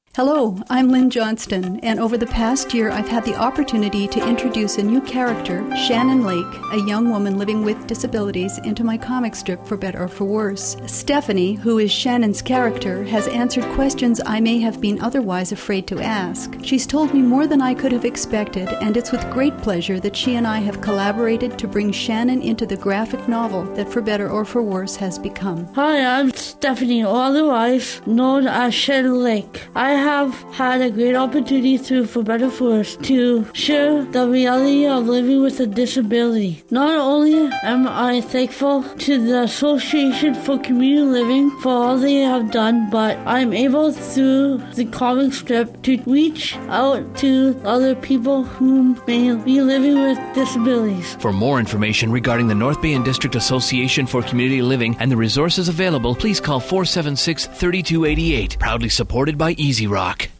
Hello, I'm Lynn Johnston, and over the past year I've had the opportunity to introduce a new character, Shannon Lake, a young woman living with disabilities, into my comic strip For Better or For Worse. Stephanie, who is Shannon's character, has answered questions I may have been otherwise afraid to ask. She's told me more than I could have expected, and it's with great pleasure that she and I have collaborated to bring Shannon into the graphic novel that For Better or For Worse has become. Hi, I'm Stephanie, or otherwise known as Shannon Lake. I have had a great opportunity through For Better or For Worse to share the reality of living with a disability. Not only am I thankful to the Association for Community Living for all they have done, but I'm able through the comic strip to reach out to other people who may be living with disabilities. For more information regarding the North Bay and District Association for Community Living and the resources available, please call 476-3288. Proudly supported by Easy Rock.